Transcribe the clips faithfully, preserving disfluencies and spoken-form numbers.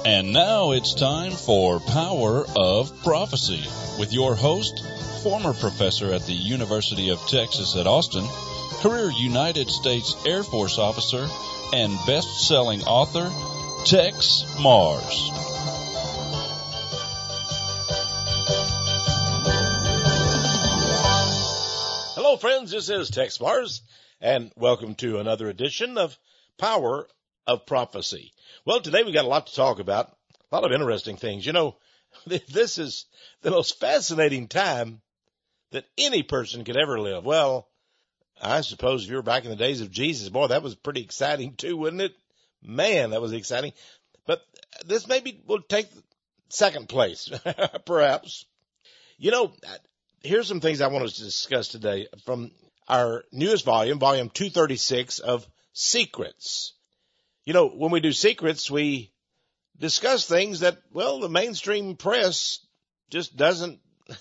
And now it's time for Power of Prophecy with your host, former professor at the University of Texas at Austin, career United States Air Force officer, and best-selling author, Tex Mars. Hello, friends. This is Tex Mars, and welcome to another edition of Power of Prophecy. Well, today we got a lot to talk about, a lot of interesting things. You know, this is the most fascinating time that any person could ever live. Well, I suppose if you were back in the days of Jesus, boy, that was pretty exciting too, wasn't it? Man, that was exciting. But this maybe will take second place, perhaps. You know, here's some things I want to discuss today from our newest volume, volume two thirty-six of Secrets. You know, when we do Secrets, we discuss things that, well, the mainstream press just doesn't.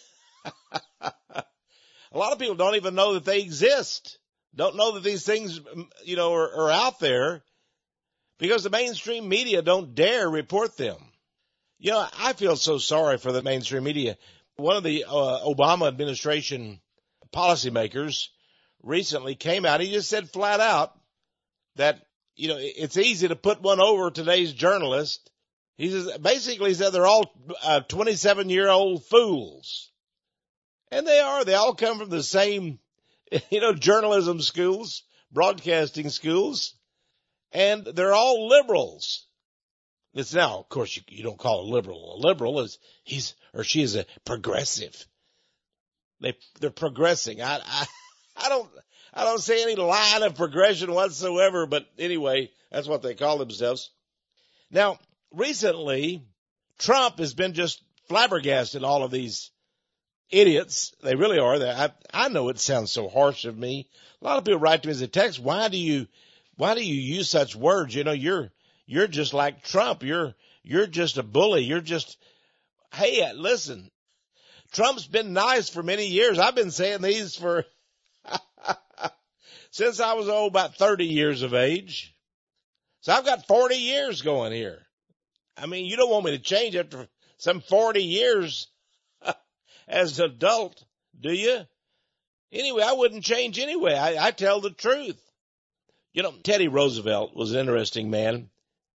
A lot of people don't even know that they exist, don't know that these things, you know, are, are out there because the mainstream media don't dare report them. You know, I feel so sorry for the mainstream media. One of the uh, Obama administration policymakers recently came out. He just said flat out that, you know, it's easy to put one over today's journalists. He says, basically he said they're all uh, twenty-seven-year-old fools. And they are. They all come from the same, you know, journalism schools, broadcasting schools, and they're all liberals. It's now, of course, you, you don't call a liberal. A liberal is, he's or she is a progressive. They, they're progressing. I, I, I don't, I don't see any line of progression whatsoever, but anyway, that's what they call themselves. Now, recently, Trump has been just flabbergasted all of these idiots. They really are. I, I know it sounds so harsh of me. A lot of people write to me as a text, why do you, why do you use such words? You know, you're, you're just like Trump. You're, you're just a bully. You're just, hey, listen, Trump's been nice for many years. I've been saying these for, since I was, oh, about thirty years of age. So I've got forty years going here. I mean, you don't want me to change after some forty years as an adult, do you? Anyway, I wouldn't change anyway. I, I tell the truth. You know, Teddy Roosevelt was an interesting man.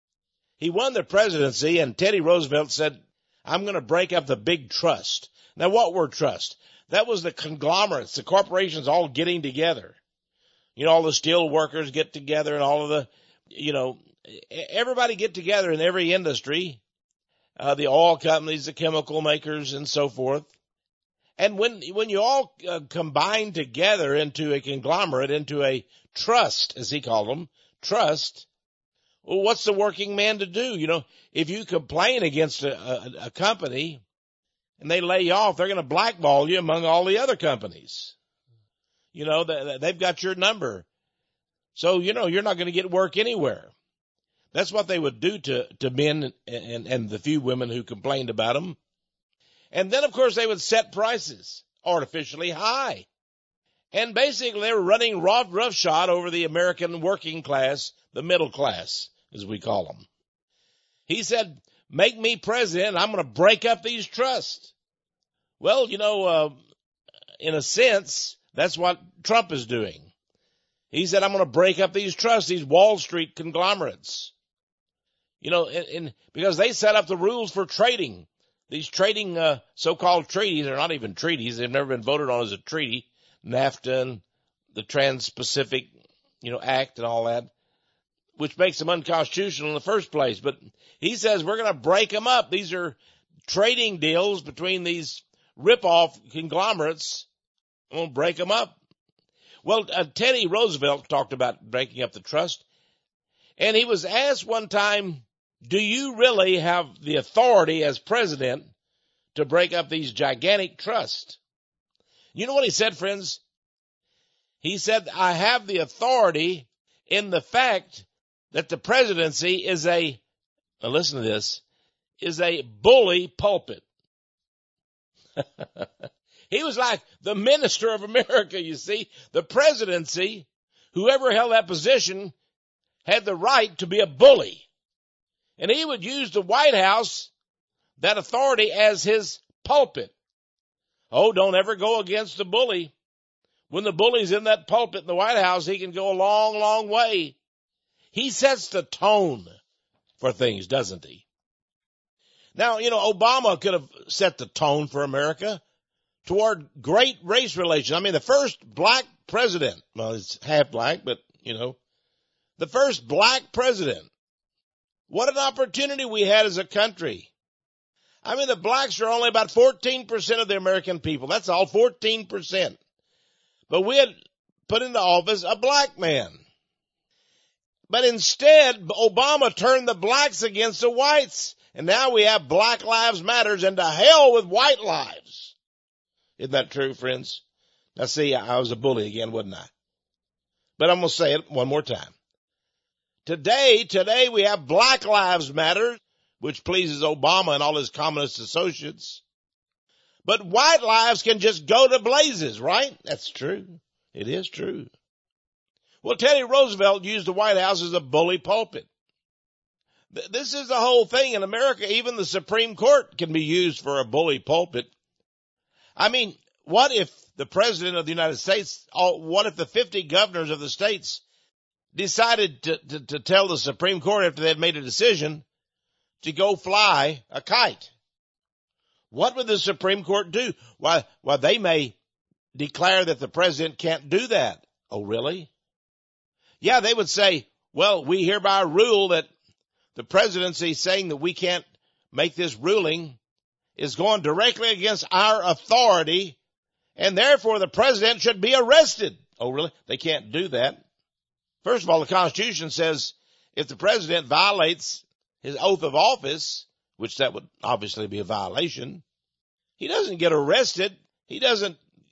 He won the presidency, and Teddy Roosevelt said, I'm going to break up the big trust. Now, what were trust? That was the conglomerates, the corporations all getting together. You know, all the steel workers get together and all of the, you know, everybody get together in every industry, uh, the oil companies, the chemical makers, and so forth. And when, when you all uh, combine together into a conglomerate, into a trust, as he called them, trust, well, what's the working man to do? You know, if you complain against a, a, a company and they lay you off, they're going to blackball you among all the other companies. You know, they've got your number. So, you know, you're not going to get work anywhere. That's what they would do to, to men and, and the few women who complained about them. And then, of course, they would set prices artificially high. And basically, they were running rough, roughshod over the American working class, the middle class, as we call them. He said, make me president, I'm going to break up these trusts. Well, you know, uh, in a sense, that's what Trump is doing. He said, I'm going to break up these trusts, these Wall Street conglomerates. You know, and, and because they set up the rules for trading. These trading uh, so-called treaties are not even treaties. They've never been voted on as a treaty. NAFTA and the Trans-Pacific, you know, Act and all that, which makes them unconstitutional in the first place. But he says we're going to break them up. These are trading deals between these rip-off conglomerates. I'm going to break them up. Well, uh, Teddy Roosevelt talked about breaking up the trust. And he was asked one time, do you really have the authority as president to break up these gigantic trusts? You know what he said, friends? He said, I have the authority in the fact that the presidency is a, now listen to this, is a bully pulpit. He was like the minister of America, you see. The presidency, whoever held that position, had the right to be a bully. And he would use the White House, that authority, as his pulpit. Oh, don't ever go against the bully. When the bully's in that pulpit in the White House, he can go a long, long way. He sets the tone for things, doesn't he? Now, you know, Obama could have set the tone for America toward great race relations. I mean, the first black president, well, he's half black, but, you know, the first black president. What an opportunity we had as a country. I mean, the blacks are only about fourteen percent of the American people. That's all, fourteen percent. But we had put into office a black man. But instead, Obama turned the blacks against the whites. And now we have Black Lives Matters, and to hell with white lives. Isn't that true, friends? Now, see, I was a bully again, wasn't I? But I'm going to say it one more time. Today, today we have Black Lives Matter, which pleases Obama and all his communist associates. But white lives can just go to blazes, right? That's true. It is true. Well, Teddy Roosevelt used the White House as a bully pulpit. This is the whole thing in America. Even the Supreme Court can be used for a bully pulpit. I mean, what if the President of the United States, what if the fifty governors of the states decided to, to, to tell the Supreme Court after they had made a decision to go fly a kite? What would the Supreme Court do? Why, why they may declare that the president can't do that. Oh, really? Yeah, they would say, well, we hereby rule that the presidency saying that we can't make this ruling is going directly against our authority, and therefore the president should be arrested. Oh, really? They can't do that. First of all, the Constitution says if the president violates his oath of office, which that would obviously be a violation, he doesn't get arrested. He doesn't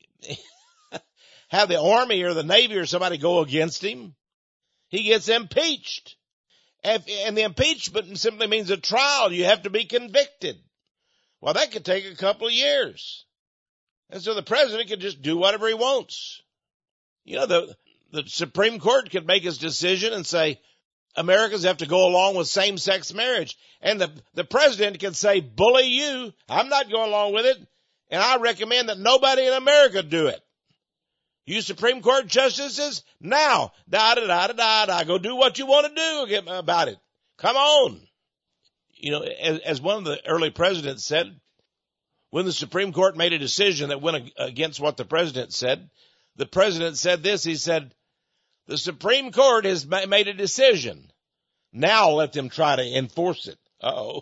have the Army or the Navy or somebody go against him. He gets impeached. And the impeachment simply means a trial. You have to be convicted. Well, that could take a couple of years. And so the president can just do whatever he wants. You know, the, the Supreme Court could make his decision and say, Americans have to go along with same-sex marriage. And the, the president can say, bully you. I'm not going along with it. And I recommend that nobody in America do it. You Supreme Court justices, now, da-da-da-da-da-da, go do what you want to do about it. Come on. You know, as, as one of the early presidents said, when the Supreme Court made a decision that went against what the president said, the president said this, he said, the Supreme Court has made a decision. Now let them try to enforce it. Uh-oh.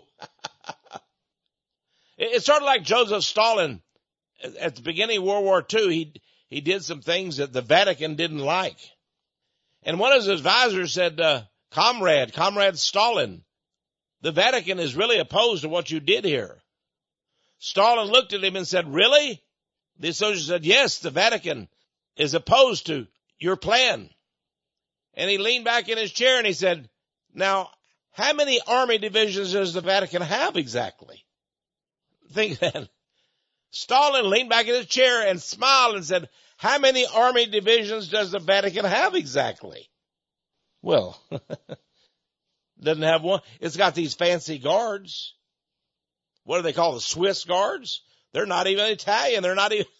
It's sort of like Joseph Stalin at the beginning of World War Two. He He did some things that the Vatican didn't like. And one of his advisors said, uh, comrade, comrade Stalin, the Vatican is really opposed to what you did here. Stalin looked at him and said, really? The associate said, yes, the Vatican is opposed to your plan. And he leaned back in his chair and he said, now, how many army divisions does the Vatican have exactly? Think that. Stalin leaned back in his chair and smiled and said, how many army divisions does the Vatican have exactly? Well, doesn't have one. It's got these fancy guards. What do they call the Swiss guards? They're not even Italian. They're not even.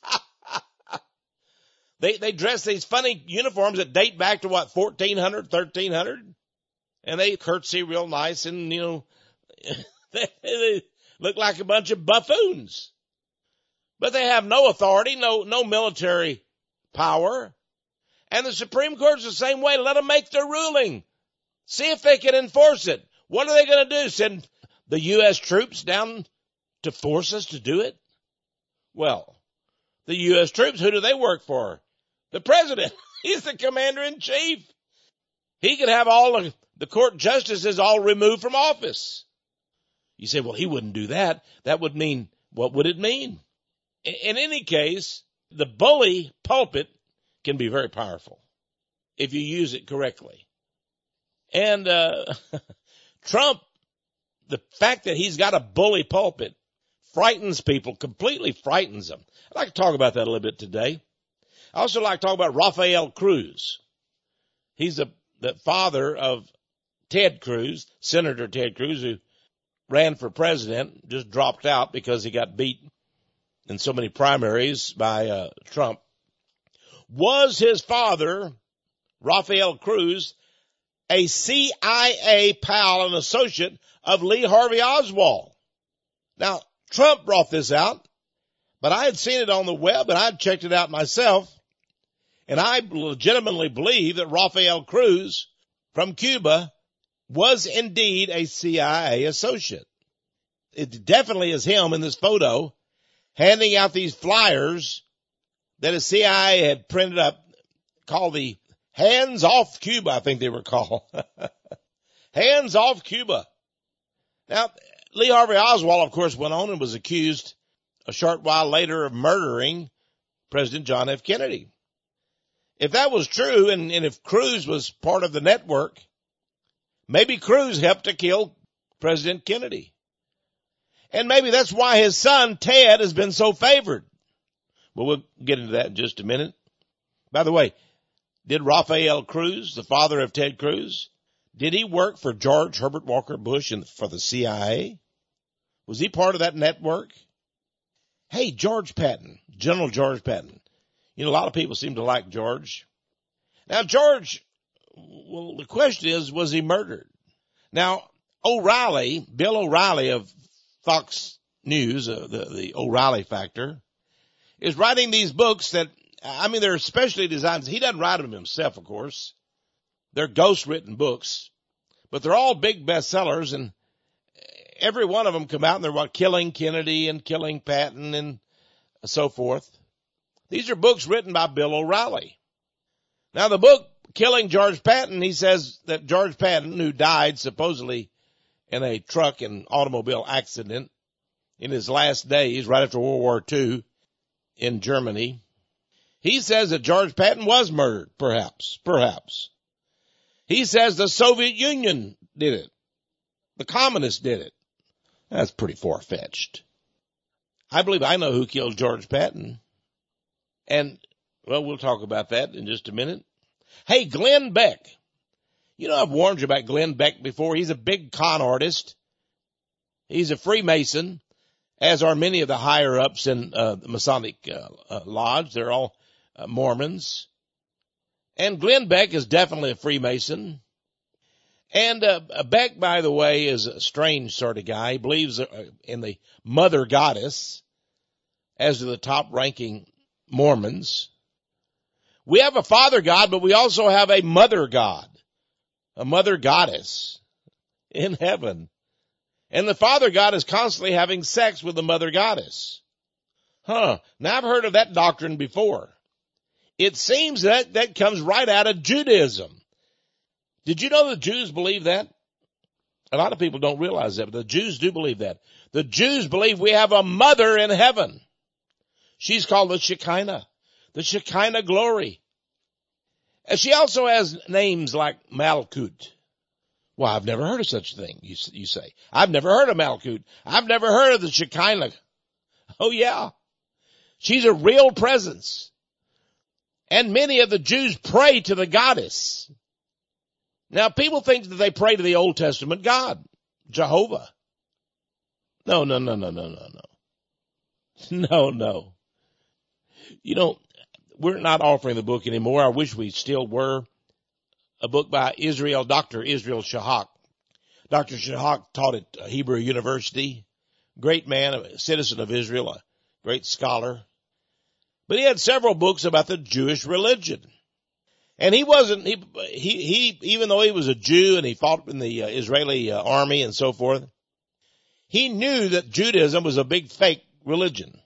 they they dress these funny uniforms that date back to what, fourteen hundred, thirteen hundred? And they curtsy real nice and, you know, they, they look like a bunch of buffoons. But they have no authority, no, no military power. And the Supreme Court's the same way. Let them make their ruling. See if they can enforce it. What are they going to do? Send the U S troops down to force us to do it? Well, the U S troops, who do they work for? The president. He's the commander in chief. He could have all of the court justices all removed from office. You say, well, he wouldn't do that. That would mean, what would it mean? In any case, the bully pulpit can be very powerful if you use it correctly. And uh, Trump, the fact that he's got a bully pulpit frightens people, completely frightens them. I'd like to talk about that a little bit today. I also like to talk about Rafael Cruz. He's the, the father of Ted Cruz, Senator Ted Cruz, who ran for president, just dropped out because he got beat in so many primaries by uh, Trump. Was his father, Rafael Cruz, a C I A pal and associate of Lee Harvey Oswald? Now, Trump brought this out, but I had seen it on the web and I'd checked it out myself, and I legitimately believe that Rafael Cruz from Cuba was indeed a C I A associate. It definitely is him in this photo handing out these flyers that a C I A had printed up called the Hands Off Cuba, I think they were called. Hands Off Cuba. Now, Lee Harvey Oswald, of course, went on and was accused a short while later of murdering President John F. Kennedy. If that was true, and, and if Cruz was part of the network, maybe Cruz helped to kill President Kennedy. And maybe that's why his son, Ted, has been so favored. Well, we'll get into that in just a minute. By the way, did Rafael Cruz, the father of Ted Cruz, did he work for George Herbert Walker Bush and for the C I A? Was he part of that network? Hey, George Patton, General George Patton. You know, a lot of people seem to like George. Now, George, well, the question is, was he murdered? Now, O'Reilly, Bill O'Reilly of Fox News, uh, the, the O'Reilly Factor, is writing these books that, I mean, they're specially designed. He doesn't write them himself, of course. They're ghost-written books, but they're all big bestsellers, and every one of them come out and they're about killing Kennedy and killing Patton and so forth. These are books written by Bill O'Reilly. Now, the book, Killing George Patton, he says that George Patton, who died supposedly in a truck and automobile accident in his last days, right after World War Two in Germany, he says that George Patton was murdered, perhaps, perhaps. He says the Soviet Union did it. The communists did it. That's pretty far-fetched. I believe I know who killed George Patton. And, well, we'll talk about that in just a minute. Hey, Glenn Beck. You know, I've warned you about Glenn Beck before. He's a big con artist. He's a Freemason, as are many of the higher-ups in uh, the Masonic uh, uh, Lodge. They're all uh, Mormons. And Glenn Beck is definitely a Freemason. And uh, Beck, by the way, is a strange sort of guy. He believes in the Mother Goddess, as do the top-ranking Mormons. We have a Father God, but we also have a Mother God, a Mother Goddess in heaven. And the Father God is constantly having sex with the Mother Goddess. Huh. Now, I've heard of that doctrine before. It seems that that comes right out of Judaism. Did you know the Jews believe that? A lot of people don't realize that, but the Jews do believe that. The Jews believe we have a mother in heaven. She's called the Shekinah, the Shekinah glory. And she also has names like Malkut. Well, I've never heard of such a thing, you, you say. I've never heard of Malkut. I've never heard of the Shekinah. Oh, yeah. She's a real presence. And many of the Jews pray to the goddess. Now, people think that they pray to the Old Testament God, Jehovah. No, no, no, no, no, no, no. No, no. You know, we're not offering the book anymore. I wish we still were. A book by Israel, Doctor Israel Shahak. Doctor Shahak taught at Hebrew University. Great man, a citizen of Israel, a great scholar. But he had several books about the Jewish religion. And he wasn't, he, he, he even though he was a Jew and he fought in the uh, Israeli uh, army and so forth, he knew that Judaism was a big fake religion.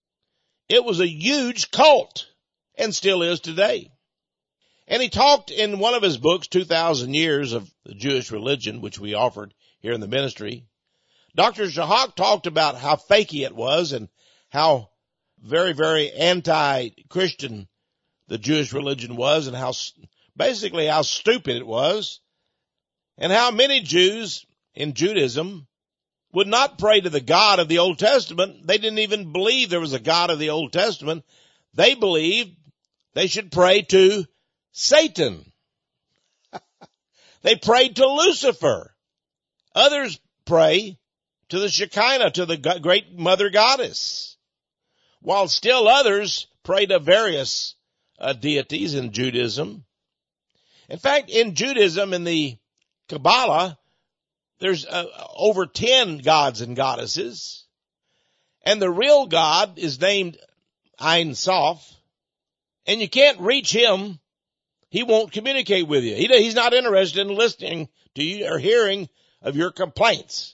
It was a huge cult and still is today. And he talked in one of his books, two thousand years of the Jewish religion, which we offered here in the ministry. Doctor Shahak talked about how fakey it was and how very, very anti-Christian the Jewish religion was, and how basically how stupid it was, and how many Jews in Judaism would not pray to the God of the Old Testament. They didn't even believe there was a God of the Old Testament. They believed they should pray to Satan. They prayed to Lucifer. Others pray to the Shekinah, to the great mother goddess. While still others pray to various uh, deities in Judaism. In fact, in Judaism, in the Kabbalah, there's uh, over ten gods and goddesses. And the real God is named Ein Sof. And you can't reach him. He won't communicate with you. He, he's not interested in listening to you or hearing of your complaints.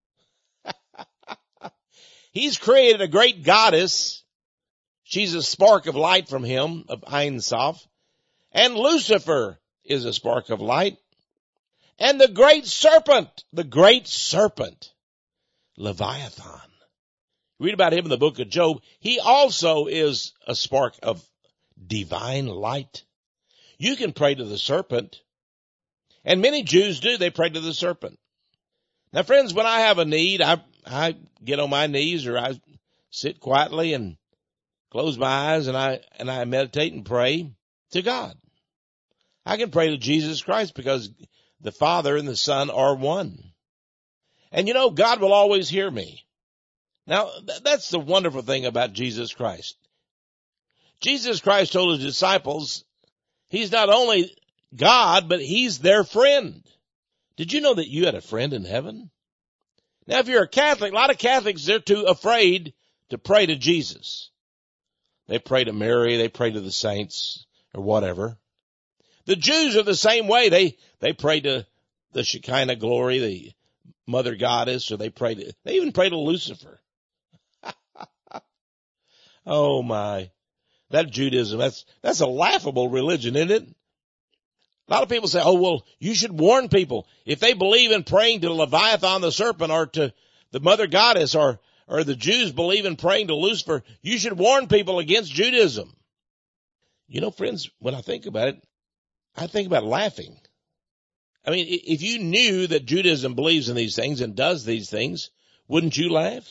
He's created a great goddess. She's a spark of light from him, of Ein Sof. And Lucifer is a spark of light. And the great serpent, the great serpent, Leviathan. Read about him in the book of Job. He also is a spark of divine light. You can pray to the serpent. And many Jews do. They pray to the serpent. Now, friends, when I have a need, I, I get on my knees or I sit quietly and close my eyes and I, and I meditate and pray to God. I can pray to Jesus Christ because the Father and the Son are one. And you know, God will always hear me. Now, th- that's the wonderful thing about Jesus Christ. Jesus Christ told his disciples, he's not only God, but he's their friend. Did you know that you had a friend in heaven? Now, if you're a Catholic, a lot of Catholics, they're too afraid to pray to Jesus. They pray to Mary, they pray to the saints, or whatever. The Jews are the same way. They, they pray to the Shekinah glory, the mother goddess, or they pray to, they even pray to Lucifer. Oh my. That Judaism, that's, that's a laughable religion, isn't it? A lot of people say, oh, well, you should warn people. If they believe in praying to Leviathan the serpent or to the mother goddess or, or the Jews believe in praying to Lucifer, you should warn people against Judaism. You know, friends, when I think about it, I think about laughing. I mean, if you knew that Judaism believes in these things and does these things, wouldn't you laugh?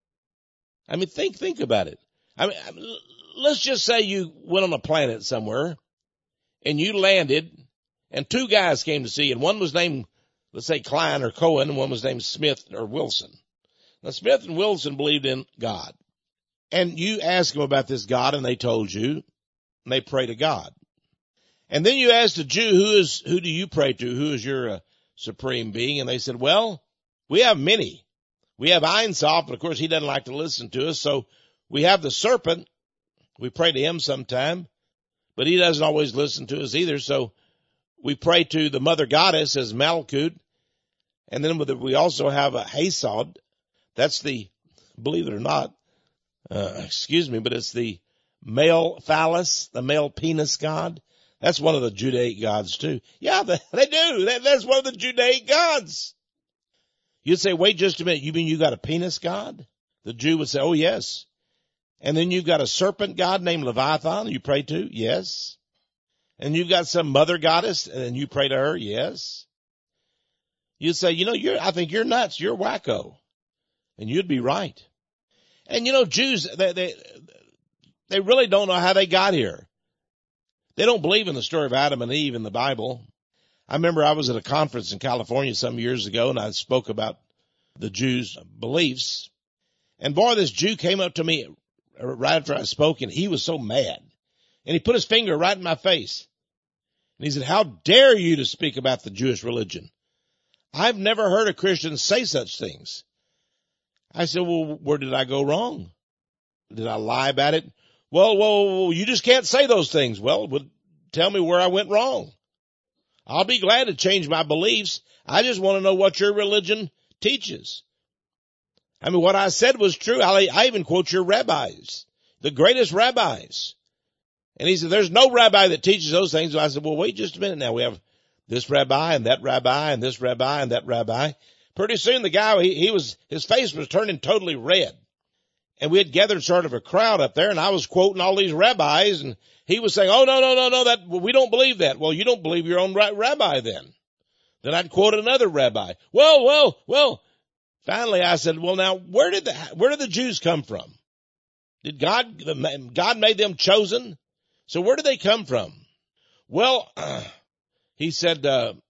I mean, think, think about it. I mean, let's just say you went on a planet somewhere and you landed and two guys came to see you, and one was named, let's say, Klein or Cohen, and one was named Smith or Wilson. Now, Smith and Wilson believed in God. And you asked them about this God, and they told you, and they pray to God. And then you asked a Jew, who is, who do you pray to? Who is your uh, supreme being? And they said, well, we have many. We have Ein Sof, but of course he doesn't like to listen to us. So we have the serpent. We pray to him sometime, but he doesn't always listen to us either. So we pray to the mother goddess as Malkut. And then we also have a Hasod. That's the, believe it or not, uh, excuse me, but it's the male phallus, the male penis god. That's one of the Judaic gods too. Yeah, they, they do. That, that's one of the Judaic gods. You'd say, wait just a minute. You mean you got a penis god? The Jew would say, oh yes. And then you've got a serpent god named Leviathan you pray to? Yes. And you've got some mother goddess and you pray to her? Yes. You'd say, you know, you're, I think you're nuts. You're wacko. And you'd be right. And you know, Jews, they, they, they really don't know how they got here. They don't believe in the story of Adam and Eve in the Bible. I remember I was at a conference in California some years ago and I spoke about the Jews' beliefs. And boy, this Jew came up to me right after I spoke and he was so mad. And he put his finger right in my face. And he said, how dare you to speak about the Jewish religion? I've never heard a Christian say such things. I said, well, where did I go wrong? Did I lie about it? Well, well, you just can't say those things. Well, tell me where I went wrong. I'll be glad to change my beliefs. I just want to know what your religion teaches. I mean, what I said was true. I, I even quote your rabbis, the greatest rabbis. And he said, there's no rabbi that teaches those things. So I said, well, wait just a minute now. We have this rabbi and that rabbi and this rabbi and that rabbi. Pretty soon the guy, he, he was, his face was turning totally red. And we had gathered sort of a crowd up there and I was quoting all these rabbis and he was saying, oh, no, no, no, no, that, we don't believe that. Well, you don't believe your own rabbi then. Then I'd quote another rabbi. Well, well, well, finally I said, well, now where did the, where did the Jews come from? Did God, God made them chosen? So where did they come from? Well, uh, he said, uh,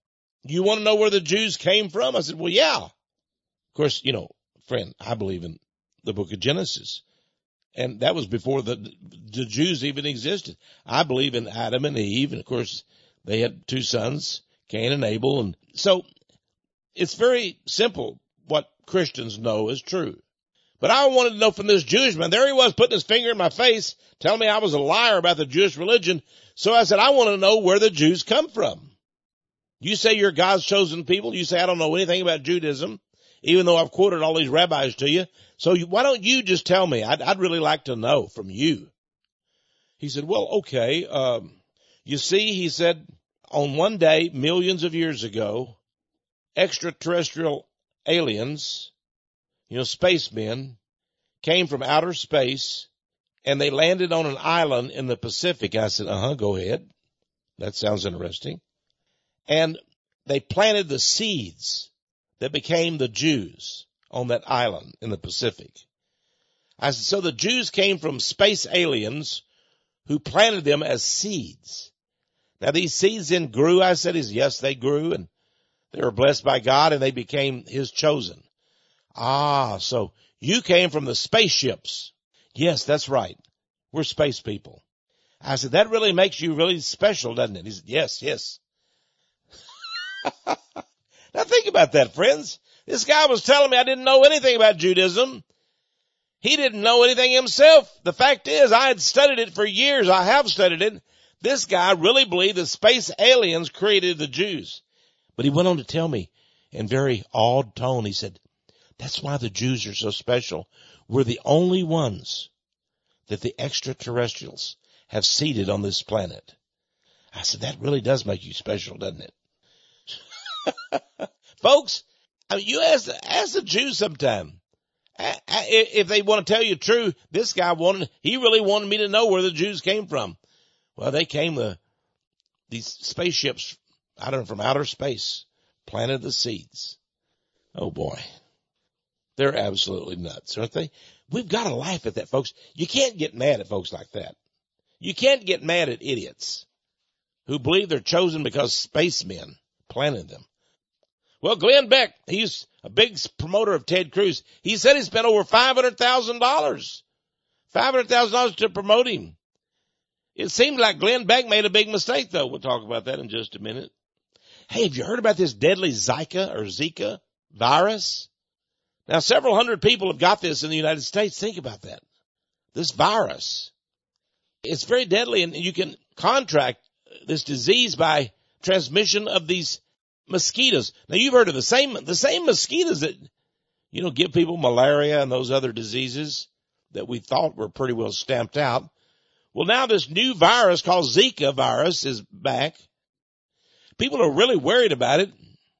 you want to know where the Jews came from? I said, well, yeah. Of course, you know, friend, I believe in the book of Genesis. And that was before the, the Jews even existed. I believe in Adam and Eve. And of course, they had two sons, Cain and Abel. And so it's very simple what Christians know is true. But I wanted to know from this Jewish man. There he was putting his finger in my face, telling me I was a liar about the Jewish religion. So I said, I want to know where the Jews come from. You say you're God's chosen people. You say I don't know anything about Judaism, even though I've quoted all these rabbis to you. So you, why don't you just tell me? I'd, I'd really like to know from you. He said, well, okay. Um, you see, he said, on one day, millions of years ago, extraterrestrial aliens, you know, spacemen, came from outer space, and they landed on an island in the Pacific. I said, uh-huh, go ahead. That sounds interesting. And they planted the seeds that became the Jews on that island in the Pacific. I said, so the Jews came from space aliens who planted them as seeds. Now these seeds then grew. I said, yes, they grew, and they were blessed by God, and they became his chosen. Ah, so you came from the spaceships. Yes, that's right. We're space people. I said, that really makes you really special, doesn't it? He said, yes, yes. Now think about that, friends. This guy was telling me I didn't know anything about Judaism. He didn't know anything himself. The fact is, I had studied it for years. I have studied it. This guy really believed that space aliens created the Jews. But he went on to tell me in very awed tone, he said, that's why the Jews are so special. We're the only ones that the extraterrestrials have seeded on this planet. I said, that really does make you special, doesn't it? Folks, I mean, you ask, ask the Jews sometime. If they want to tell you the truth, this guy wanted, he really wanted me to know where the Jews came from. Well, they came, the, these spaceships, I don't know, from outer space, planted the seeds. Oh boy. They're absolutely nuts, aren't they? We've got to laugh at that, folks. You can't get mad at folks like that. You can't get mad at idiots who believe they're chosen because spacemen planted them. Well, Glenn Beck, he's a big promoter of Ted Cruz. He said he spent over five hundred thousand dollars. five hundred thousand dollars to promote him. It seems like Glenn Beck made a big mistake, though. We'll talk about that in just a minute. Hey, have you heard about this deadly Zika or Zika virus? Now, several hundred people have got this in the United States. Think about that. This virus. It's very deadly, and you can contract this disease by transmission of these mosquitoes. Now, you've heard of the same, the same mosquitoes that, you know, give people malaria and those other diseases that we thought were pretty well stamped out. Well, now this new virus called Zika virus is back. People are really worried about it.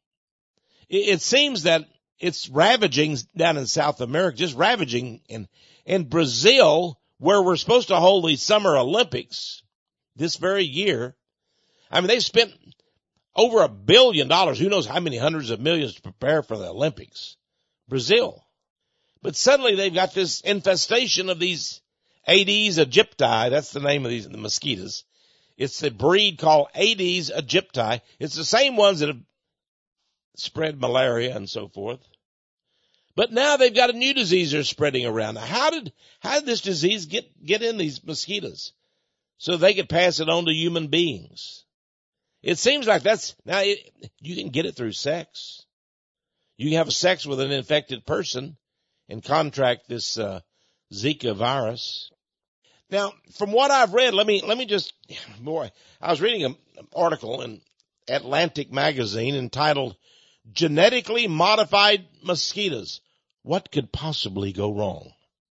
It seems that it's ravaging down in South America, just ravaging in, in Brazil, where we're supposed to hold the Summer Olympics this very year. I mean, they've spent over a billion dollars, who knows how many hundreds of millions to prepare for the Olympics. Brazil. But suddenly they've got this infestation of these Aedes aegypti. That's the name of these the mosquitoes. It's the breed called Aedes aegypti. It's the same ones that have spread malaria and so forth. But now they've got a new disease they're spreading around. Now, how did, how did this disease get, get in these mosquitoes so they could pass it on to human beings? It seems like that's, now it, you can get it through sex. You can have sex with an infected person and contract this, uh, Zika virus. Now, from what I've read, let me, let me just, boy, I was reading an article in Atlantic magazine entitled Genetically Modified Mosquitoes. What could possibly go wrong?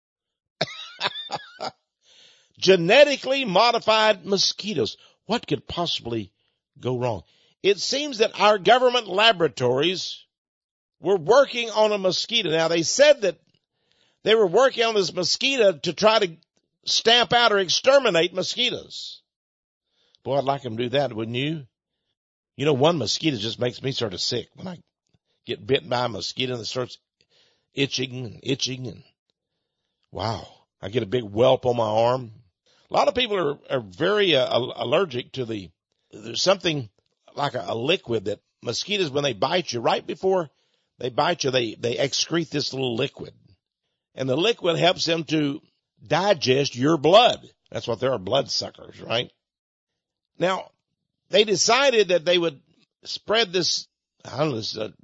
Genetically modified mosquitoes. What could possibly go wrong? It seems that our government laboratories were working on a mosquito. Now, they said that they were working on this mosquito to try to stamp out or exterminate mosquitoes. Boy, I'd like them to do that, wouldn't you? You know, one mosquito just makes me sort of sick. When I get bitten by a mosquito and it starts itching and itching and wow, I get a big whelp on my arm. A lot of people are, are very uh, allergic to the, there's something like a, a liquid that mosquitoes, when they bite you, right before they bite you, they, they excrete this little liquid. And the liquid helps them to digest your blood. That's what they're, blood suckers, right? Now, they decided that they would spread this, I don't know, this uh,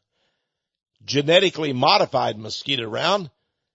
genetically modified mosquito around.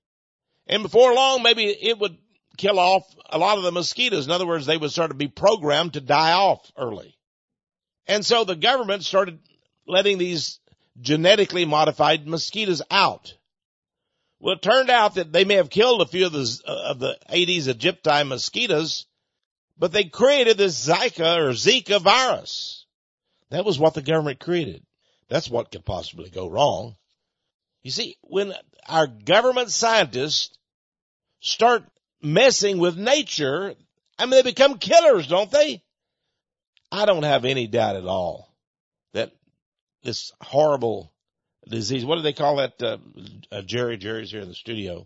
And before long, maybe it would kill off a lot of the mosquitoes. In other words, they would sort of be programmed to die off early. And so the government started letting these genetically modified mosquitoes out. Well, it turned out that they may have killed a few of the, uh, of the Aedes aegypti mosquitoes, but they created this Zika or Zika virus. That was what the government created. That's what could possibly go wrong. You see, when our government scientists start messing with nature, I mean, they become killers, don't they? I don't have any doubt at all that this horrible disease, what do they call that? Uh, uh, Jerry, Jerry's here in the studio.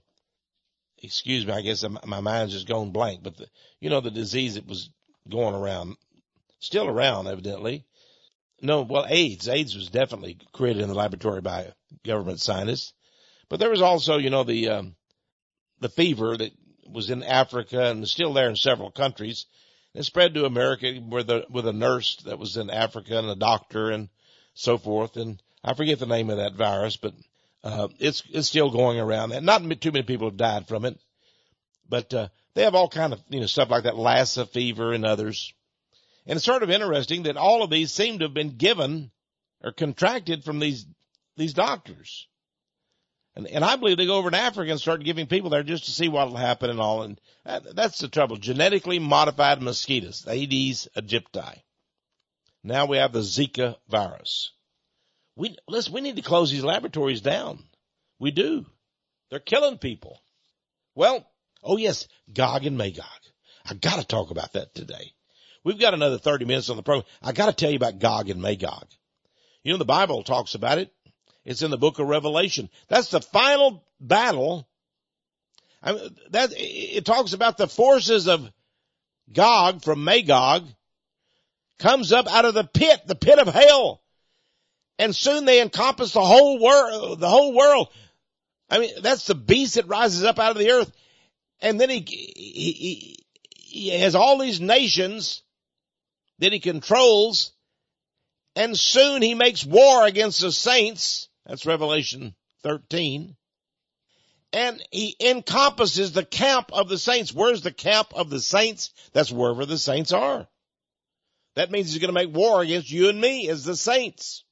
Excuse me, I guess my mind's just gone blank, but the, you know, the disease that was going around, still around evidently. No, well, AIDS. AIDS was definitely created in the laboratory by government scientists. But there was also, you know, the, um, the fever that was in Africa and is still there in several countries. It spread to America with a, with a nurse that was in Africa and a doctor and so forth. And I forget the name of that virus, but, uh, it's, it's still going around. And not too many people have died from it, but, uh, they have all kind of, you know, stuff like that, Lassa fever and others. And it's sort of interesting that all of these seem to have been given or contracted from these, these doctors. And, and I believe they go over to Africa and start giving people there just to see what will happen and all. And that, that's the trouble. Genetically modified mosquitoes, Aedes aegypti. Now we have the Zika virus. We, listen, we need to close these laboratories down. We do. They're killing people. Well, oh yes, Gog and Magog. I gotta talk about that today. We've got another thirty minutes on the program. I gotta tell you about Gog and Magog. You know, the Bible talks about it. It's in the book of Revelation. That's the final battle. I mean, that, it talks about the forces of Gog from Magog comes up out of the pit, the pit of hell. And soon they encompass the whole world, the whole world. I mean, that's the beast that rises up out of the earth. And then he, he, he, he has all these nations that he controls. And soon he makes war against the saints. That's Revelation thirteen. And he encompasses the camp of the saints. Where's the camp of the saints? That's wherever the saints are. That means he's going to make war against you and me as the saints.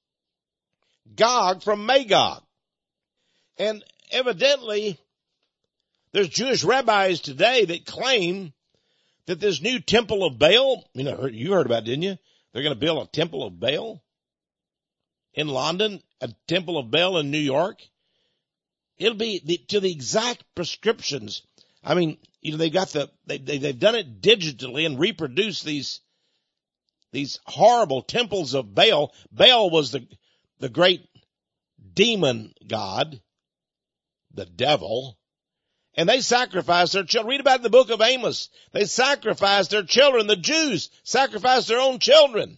Gog from Magog. And evidently, there's Jewish rabbis today that claim that this new temple of Baal, you know, you heard about it, didn't you? They're going to build a temple of Baal in London, a temple of Baal in New York. It'll be the, to the exact prescriptions. I mean, you know, they've got the, they, they, they've done it digitally and reproduced these, these horrible temples of Baal. Baal was the, the great demon god, the devil. And they sacrificed their children. Read about it in the book of Amos. They sacrificed their children. The Jews sacrificed their own children.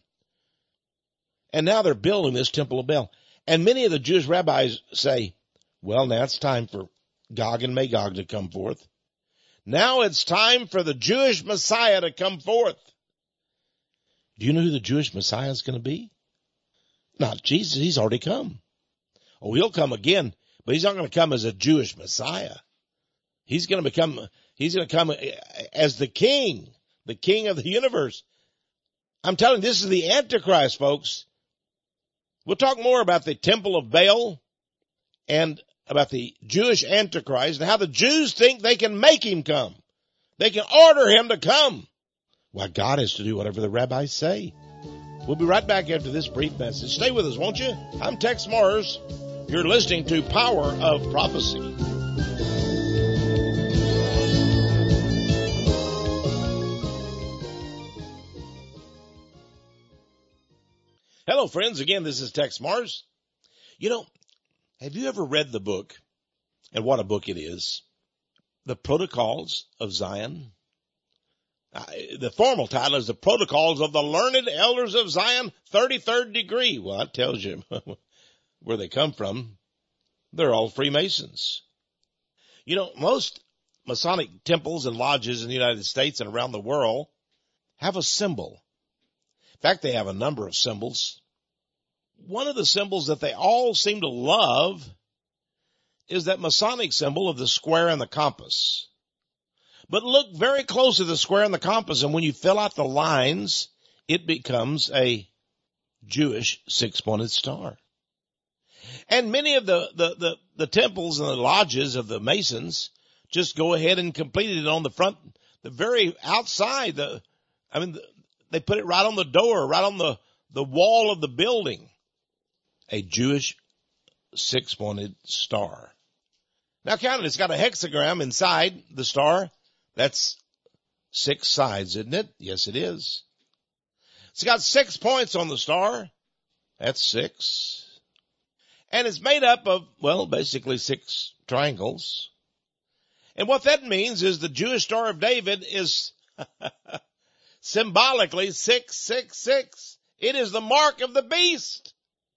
And now they're building this temple of Baal. And many of the Jewish rabbis say, well, now it's time for Gog and Magog to come forth. Now it's time for the Jewish Messiah to come forth. Do you know who the Jewish Messiah is going to be? Not Jesus. He's already come. Oh, he'll come again, but he's not going to come as a Jewish Messiah. He's going to become, he's going to come as the king, the king of the universe. I'm telling you, this is the Antichrist, folks. We'll talk more about the temple of Baal and about the Jewish Antichrist and how the Jews think they can make him come. They can order him to come. Why, God has to do whatever the rabbis say. We'll be right back after this brief message. Stay with us, won't you? I'm Tex Mars. You're listening to Power of Prophecy. Hello, friends. Again, this is Tex Mars. You know, have you ever read the book, and what a book it is, The Protocols of Zion? Uh, the formal title is The Protocols of the Learned Elders of Zion, thirty-third Degree. Well, that tells you where they come from. They're all Freemasons. You know, most Masonic temples and lodges in the United States and around the world have a symbol. In fact, they have a number of symbols. One of the symbols that they all seem to love is that Masonic symbol of the square and the compass. But look very close to the square and the compass, and when you fill out the lines, it becomes a Jewish six-pointed star. And many of the, the, the, the temples and the lodges of the Masons just go ahead and complete it on the front, the very outside. The, I mean, the, they put it right on the door, right on the, the wall of the building. A Jewish six-pointed star. Now count it. It's got a hexagram inside the star. That's six sides, isn't it? Yes, it is. It's got six points on the star. That's six. And it's made up of, well, basically six triangles. And what that means is the Jewish Star of David is symbolically six six six. It is the mark of the beast.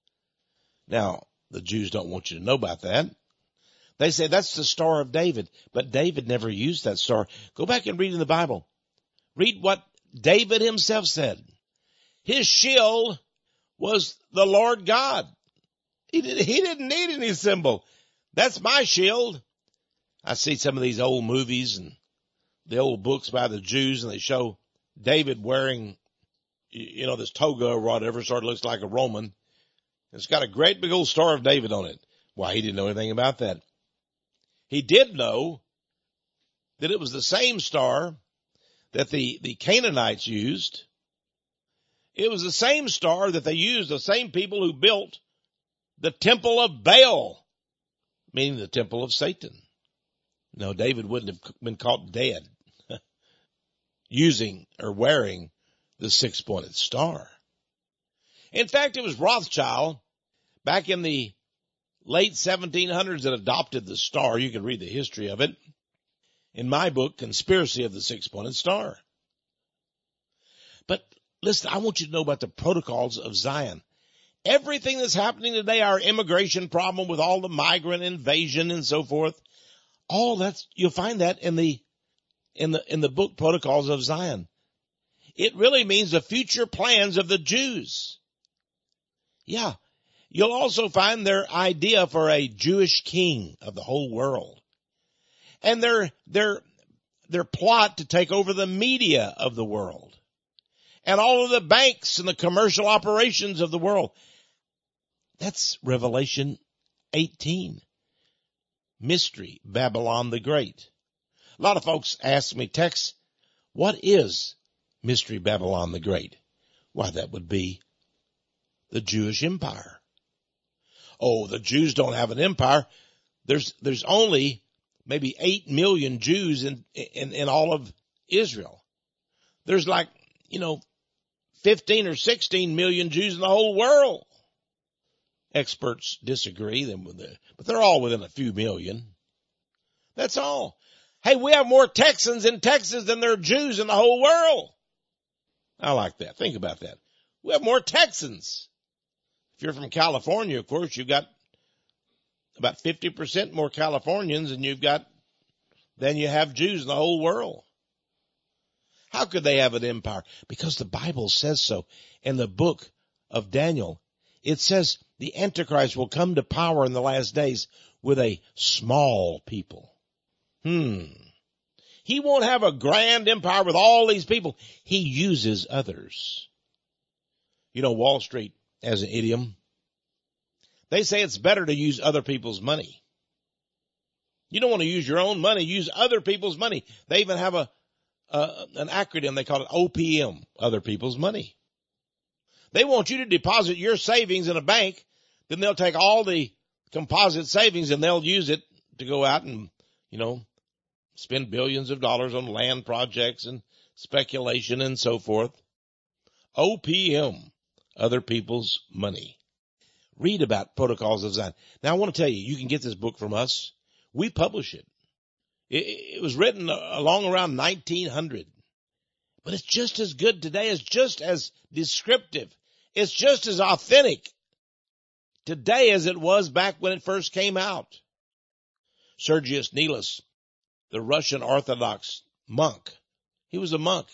Now, the Jews don't want you to know about that. They say that's the Star of David, but David never used that star. Go back and read in the Bible. Read what David himself said. His shield was the Lord God. He, did, he didn't need any symbol. That's my shield. I see some of these old movies and the old books by the Jews, and they show David wearing, you know, this toga or whatever, sort of looks like a Roman. It's got a great big old Star of David on it. Why, he didn't know anything about that. He did know that it was the same star that the, the Canaanites used. It was the same star that they used, the same people who built the temple of Baal, meaning the temple of Satan. No, David wouldn't have been caught dead using or wearing the six-pointed star. In fact, it was Rothschild back in the late seventeen hundreds that adopted the star. You can read the history of it in my book, Conspiracy of the Six-Pointed Star. But listen, I want you to know about the protocols of Zion. Everything that's happening today, our immigration problem with all the migrant invasion and so forth, all that's, you'll find that in the, in the, in the book Protocols of Zion. It really means the future plans of the Jews. Yeah. You'll also find their idea for a Jewish king of the whole world. And their, their, their plot to take over the media of the world. And all of the banks and the commercial operations of the world. That's Revelation eighteen. Mystery Babylon the Great. A lot of folks ask me, Tex, what is Mystery Babylon the Great? Why, that would be the Jewish Empire. Oh, the Jews don't have an empire. There's, there's only maybe eight million Jews in, in, in all of Israel. There's like, you know, fifteen or sixteen million Jews in the whole world. Experts disagree, but they're all within a few million. That's all. Hey, we have more Texans in Texas than there are Jews in the whole world. I like that. Think about that. We have more Texans. If you're from California, of course, you've got about fifty percent more Californians than you've got, than you have Jews in the whole world. How could they have an empire? Because the Bible says so. In the book of Daniel, it says the Antichrist will come to power in the last days with a small people. Hmm. He won't have a grand empire with all these people. He uses others. You know, Wall Street has an idiom. They say it's better to use other people's money. You don't want to use your own money. Use other people's money. They even have a uh, an acronym. They call it O P M, other people's money. They want you to deposit your savings in a bank. Then they'll take all the composite savings and they'll use it to go out and, you know, spend billions of dollars on land projects and speculation and so forth. O P M, other people's money. Read about Protocols of Zion. Now, I want to tell you, you can get this book from us. We publish it. It, it was written along around nineteen hundred. But it's just as good today. It's just as descriptive. It's just as authentic today as it was back when it first came out. Sergius Nilus, the Russian Orthodox monk, he was a monk.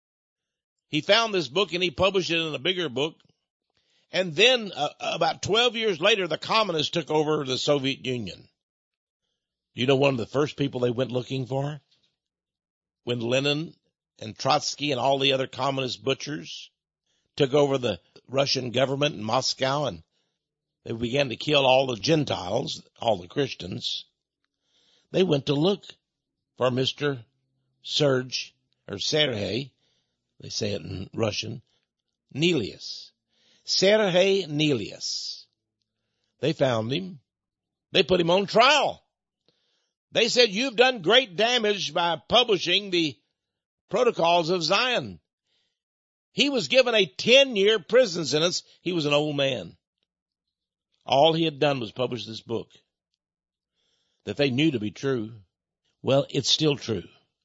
He found this book and he published it in a bigger book. And then uh, about twelve years later, the communists took over the Soviet Union. You know one of the first people they went looking for? When Lenin and Trotsky and all the other communist butchers took over the Russian government in Moscow, and they began to kill all the Gentiles, all the Christians, they went to look for Mister Serge, or Sergei, they say it in Russian, Nilus. Sergei Nilus. They found him. They put him on trial. They said, you've done great damage by publishing the Protocols of Zion. He was given a ten-year prison sentence. He was an old man. All he had done was publish this book that they knew to be true. Well, it's still true.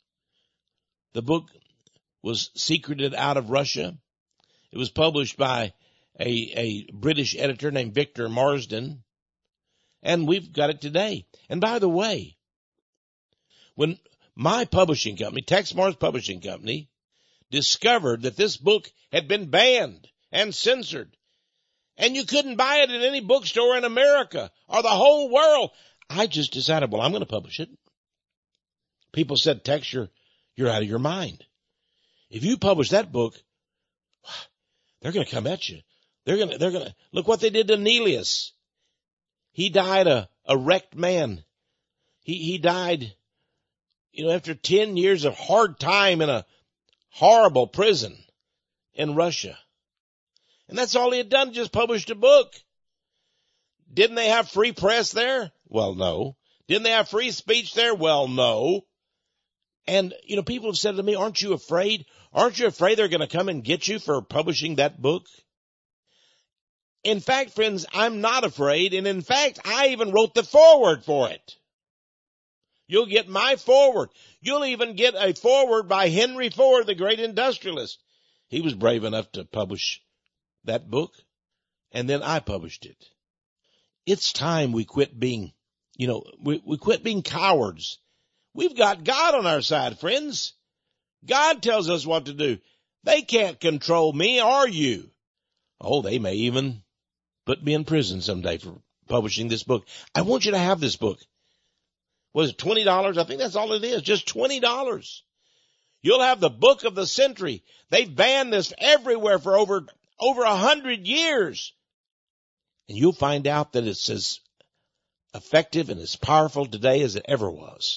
The book was secreted out of Russia. It was published by a, a British editor named Victor Marsden, and we've got it today. And by the way, when my publishing company, Tex Mars Publishing Company, discovered that this book had been banned and censored, and you couldn't buy it in any bookstore in America or the whole world, I just decided, well, I'm going to publish it. People said, Tex, you're, you're out of your mind. If you publish that book, they're going to come at you. They're going to, they're going to, look what they did to Nilus. He died a, a wrecked man. He, he died, you know, after ten years of hard time in a horrible prison in Russia. And that's all he had done, just published a book. Didn't they have free press there? Well, no. Didn't they have free speech there? Well, no. And, you know, people have said to me, aren't you afraid? Aren't you afraid they're going to come and get you for publishing that book? In fact, friends, I'm not afraid. And in fact, I even wrote the foreword for it. You'll get my foreword. You'll even get a foreword by Henry Ford, the great industrialist. He was brave enough to publish that book, and then I published it. It's time we quit being, you know, we, we quit being cowards. We've got God on our side, friends. God tells us what to do. They can't control me or you. Oh, they may even put me in prison someday for publishing this book. I want you to have this book. What is it, twenty dollars? I think that's all it is, just twenty dollars. You'll have the book of the century. They've banned this everywhere for over, over a hundred years. And you'll find out that it's as effective and as powerful today as it ever was.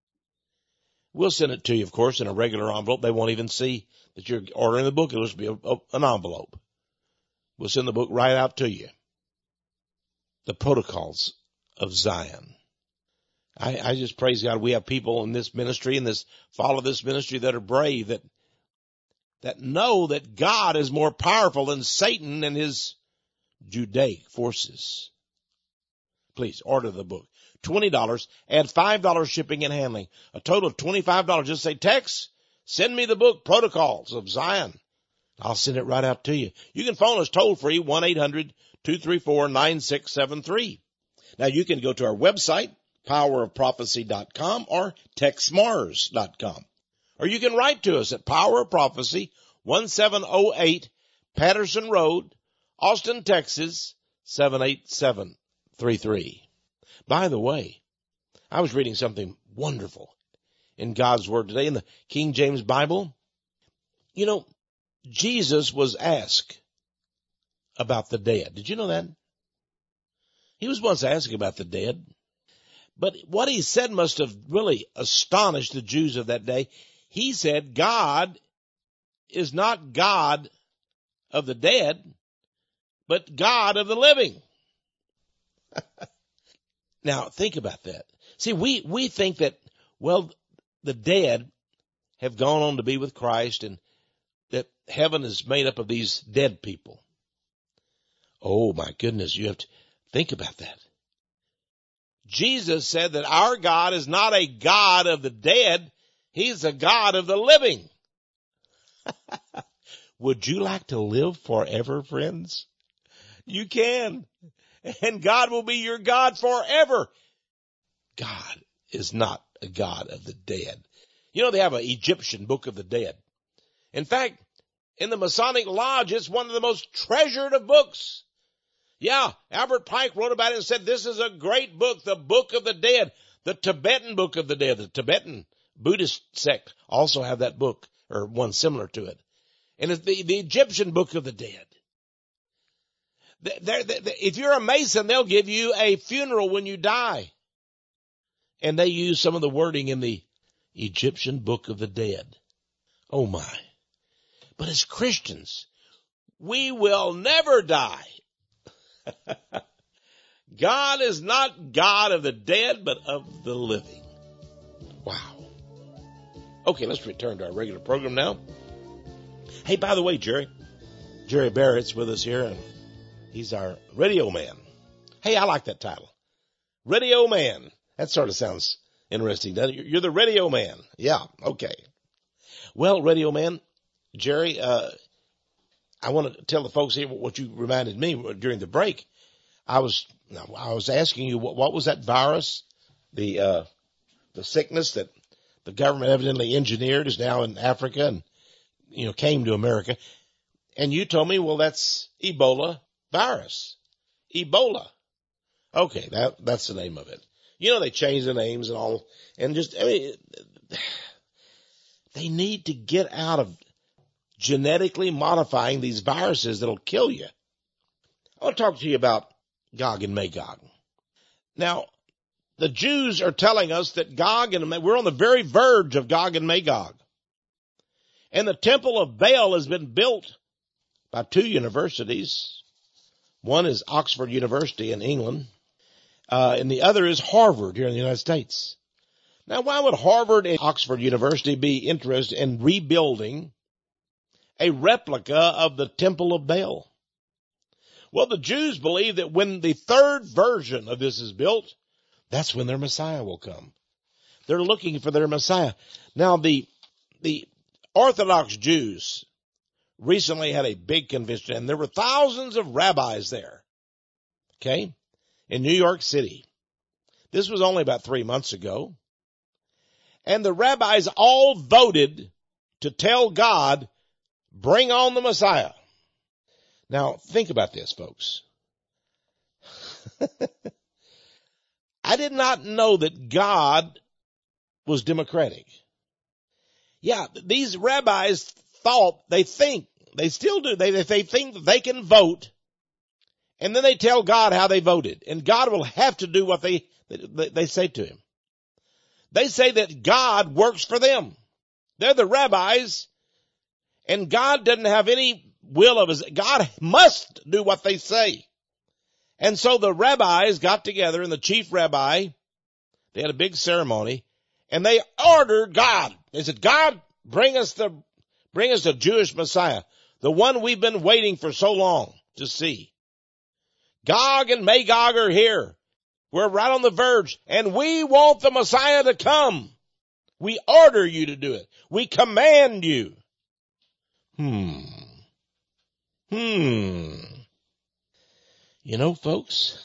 We'll send it to you, of course, in a regular envelope. They won't even see that you're ordering the book. It'll just be a, a, an envelope. We'll send the book right out to you. The Protocols of Zion. I, I just praise God. We have people in this ministry and this follow this ministry that are brave, that that know that God is more powerful than Satan and his Judaic forces. Please order the book. twenty dollars, add five dollars shipping and handling. A total of twenty-five dollars. Just say, Tex, send me the book, Protocols of Zion. I'll send it right out to you. You can phone us toll free, one eight hundred two three four nine six seven three. Now you can go to our website, power of prophecy dot com or tex mars dot com. Or you can write to us at Power of Prophecy, one seven oh eight Patterson Road, Austin, Texas, seven eight seven three three. By the way, I was reading something wonderful in God's Word today in the King James Bible. You know, Jesus was asked about the dead. Did you know that? He was once asked about the dead. But what he said must have really astonished the Jews of that day. He said, God is not God of the dead, but God of the living. Now, think about that. See, we, we think that, well, the dead have gone on to be with Christ and that heaven is made up of these dead people. Oh, my goodness, you have to think about that. Jesus said that our God is not a God of the dead. He's a God of the living. Would you like to live forever, friends? You can. And God will be your God forever. God is not a God of the dead. You know, they have an Egyptian book of the dead. In fact, in the Masonic Lodge, it's one of the most treasured of books. Yeah, Albert Pike wrote about it and said, this is a great book, the Book of the Dead, the Tibetan Book of the Dead. The Tibetan Buddhist sect also have that book, or one similar to it. And it's the, the Egyptian Book of the Dead. They're, they're, they're, if you're a Mason, they'll give you a funeral when you die. And they use some of the wording in the Egyptian Book of the Dead. Oh my. But as Christians, we will never die. God is not God of the dead, but of the living. Wow. Okay, let's return to our regular program now. Hey, by the way, Jerry, Jerry Barrett's with us here, and he's our radio man. Hey, I like that title. Radio man. That sort of sounds interesting, doesn't it? You're the radio man. Yeah, okay. Well, radio man, Jerry, uh, I want to tell the folks here what you reminded me during the break. I was, I was asking you, what, what was that virus? The, uh, the sickness that the government evidently engineered is now in Africa and, you know, came to America. And you told me, well, that's Ebola virus. Ebola. Okay. That, that's the name of it. You know, they change the names and all, and just, I mean, they need to get out of genetically modifying these viruses that'll kill you. I want to talk to you about Gog and Magog. Now, the Jews are telling us that Gog and Magog, we're on the very verge of Gog and Magog. And the temple of Baal has been built by two universities. One is Oxford University in England, uh, and the other is Harvard here in the United States. Now, why would Harvard and Oxford University be interested in rebuilding a replica of the Temple of Baal? Well, the Jews believe that when the third version of this is built, that's when their Messiah will come. They're looking for their Messiah. Now, the, the Orthodox Jews recently had a big convention, and there were thousands of rabbis there, okay, in New York City. This was only about three months ago. And the rabbis all voted to tell God, bring on the Messiah. Now, think about this, folks. I did not know that God was democratic. Yeah, these rabbis thought, they think, they still do, they, they think that they can vote, and then they tell God how they voted, and God will have to do what they, they, they say to him. They say that God works for them. They're the rabbis, and God doesn't have any will of his. God must do what they say. And so the rabbis got together, and the chief rabbi, they had a big ceremony, and they ordered God. They said, God, bring us the, bring us the Jewish Messiah, the one we've been waiting for so long to see. Gog and Magog are here. We're right on the verge, and we want the Messiah to come. We order you to do it. We command you. Hmm. Hmm. You know, folks,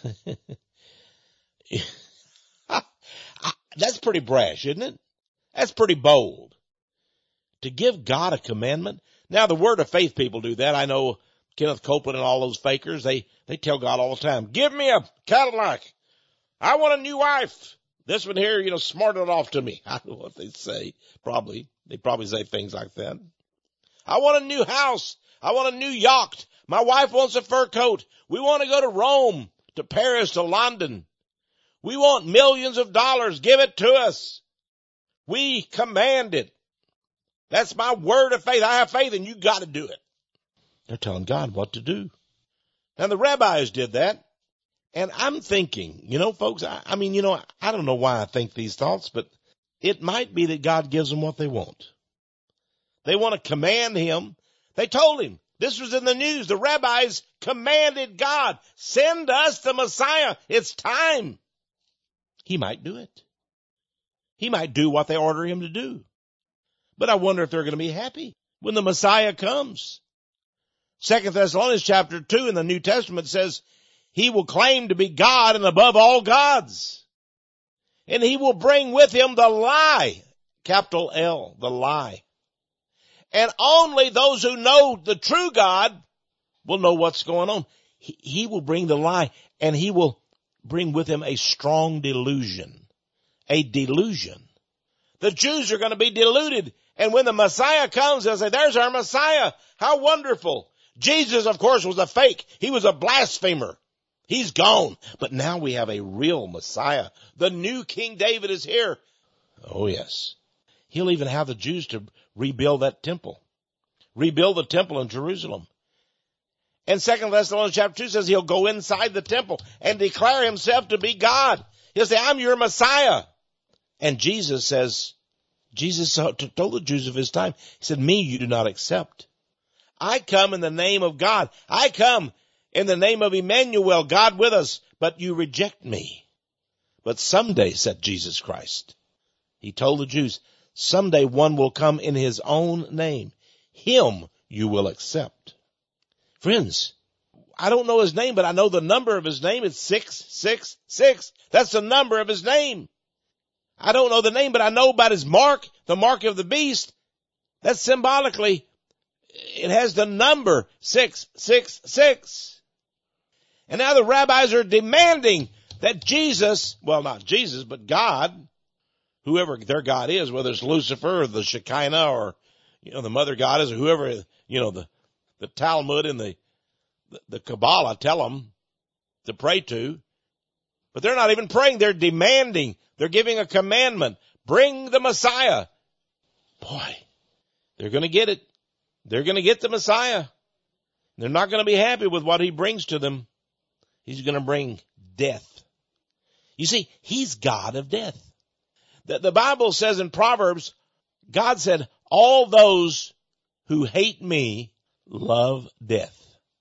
that's pretty brash, isn't it? That's pretty bold. To give God a commandment. Now, the Word of Faith people do that. I know Kenneth Copeland and all those fakers, they, they tell God all the time, give me a Cadillac. I want a new wife. This one here, you know, smarted it off to me. I don't know what they say. Probably. They probably say things like that. I want a new house. I want a new yacht. My wife wants a fur coat. We want to go to Rome, to Paris, to London. We want millions of dollars. Give it to us. We command it. That's my word of faith. I have faith, and you got to do it. They're telling God what to do. Now, the rabbis did that. And I'm thinking, you know, folks, I, I mean, you know, I don't know why I think these thoughts, but it might be that God gives them what they want. They want to command him. They told him. This was in the news. The rabbis commanded God, send us the Messiah. It's time. He might do it. He might do what they order him to do. But I wonder if they're going to be happy when the Messiah comes. Second Thessalonians chapter two in the New Testament says he will claim to be God and above all gods. And he will bring with him the lie, capital L, the lie. And only those who know the true God will know what's going on. He, he will bring the lie, and he will bring with him a strong delusion. A delusion. The Jews are going to be deluded. And when the Messiah comes, they'll say, there's our Messiah. How wonderful. Jesus, of course, was a fake. He was a blasphemer. He's gone. But now we have a real Messiah. The new King David is here. Oh, yes. He'll even have the Jews to rebuild that temple. Rebuild the temple in Jerusalem. And Second Thessalonians chapter two says he'll go inside the temple and declare himself to be God. He'll say, I'm your Messiah. And Jesus says, Jesus told the Jews of his time, he said, me you do not accept. I come in the name of God. I come in the name of Emmanuel, God with us, but you reject me. But someday, said Jesus Christ, he told the Jews, someday one will come in his own name. Him you will accept. Friends, I don't know his name, but I know the number of his name. It's six six six. That's the number of his name. I don't know the name, but I know about his mark, the mark of the beast. That's symbolically, it has the number six six six. And now the rabbis are demanding that Jesus, well, not Jesus, but God, whoever their God is, whether it's Lucifer or the Shekinah or, you know, the mother goddess or whoever, you know, the, the Talmud and the, the, the Kabbalah tell them to pray to. But they're not even praying. They're demanding. They're giving a commandment. Bring the Messiah. Boy, they're going to get it. They're going to get the Messiah. They're not going to be happy with what he brings to them. He's going to bring death. You see, he's God of death. The, the Bible says in Proverbs, God said, all those who hate me love death.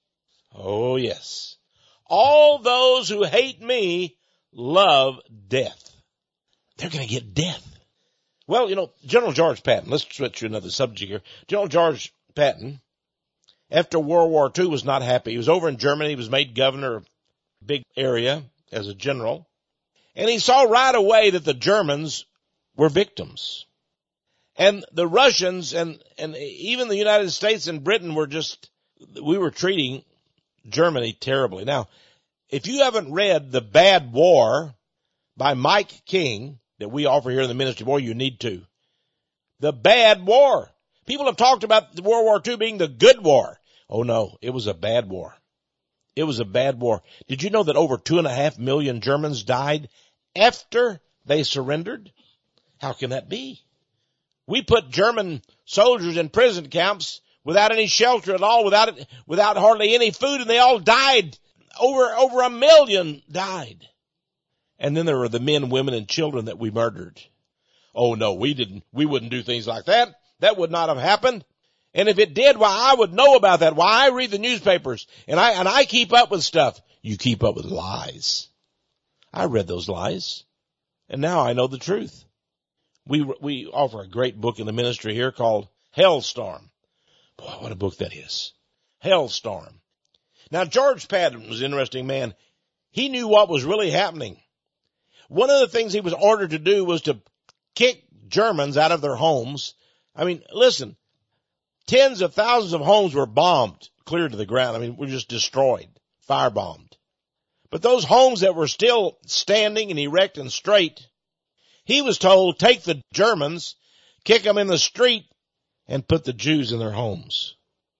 Oh, yes. All those who hate me love death. They're going to get death. Well, you know, General George Patton, let's switch to another subject here. General George Patton, after World War Two, was not happy. He was over in Germany. He was made governor of a big area as a general. And he saw right away that the Germans were victims. And the Russians and, and even the United States and Britain were just, we were treating Germany terribly. Now, if you haven't read The Bad War by Mike King, that we offer here in the Ministry of War, you need to. The Bad War. People have talked about World War Two being the good war. Oh no, it was a bad war. It was a bad war. Did you know that over two and a half million Germans died after they surrendered? How can that be? We put German soldiers in prison camps without any shelter at all, without without hardly any food, and they all died. Over over a million died. And then there were the men, women, and children that we murdered. Oh no, we didn't. We wouldn't do things like that. That would not have happened. And if it did, why, I would know about that. Why, I read the newspapers and I and I keep up with stuff. You keep up with lies. I read those lies, and now I know the truth. We we offer a great book in the ministry here called Hellstorm. Boy, what a book that is. Hellstorm. Now, George Patton was an interesting man. He knew what was really happening. One of the things he was ordered to do was to kick Germans out of their homes. I mean, listen, tens of thousands of homes were bombed, clear to the ground. I mean, were just destroyed, firebombed. But those homes that were still standing and erect and straight, he was told, take the Germans, kick them in the street, and put the Jews in their homes.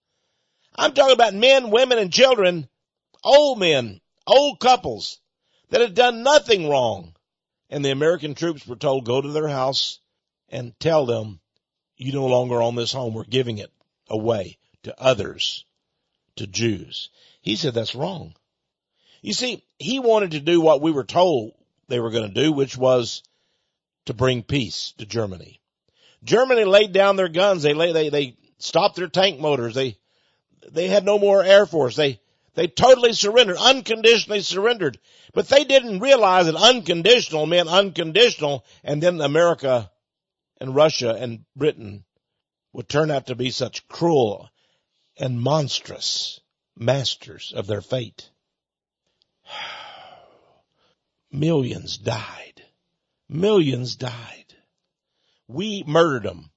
I'm talking about men, women, and children, old men, old couples that had done nothing wrong. And the American troops were told, go to their house and tell them, you no longer own this home. We're giving it away to others, to Jews. He said that's wrong. You see, he wanted to do what we were told they were going to do, which was to bring peace to Germany. Germany laid down their guns. They lay, they, they stopped their tank motors. They, they had no more air force. They, they totally surrendered, unconditionally surrendered. But they didn't realize that unconditional meant unconditional, and then America and Russia and Britain would turn out to be such cruel and monstrous masters of their fate. Millions died. Millions died. We murdered them.